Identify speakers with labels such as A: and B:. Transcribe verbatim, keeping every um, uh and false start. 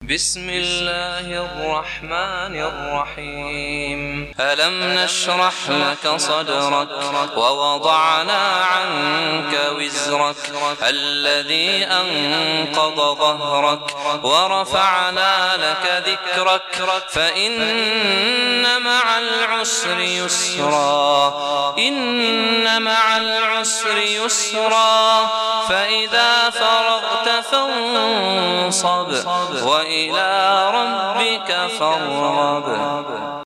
A: بسم الله الرحمن الرحيم ألم نشرح لك صدرك ووضعنا عنك وزرك الذي أنقض ظهرك ورفعنا لك ذكرك فإن مع العسر يسرا إن مع العسر يسرا فإذا فرغت فانصب وإلى ربك فارغب.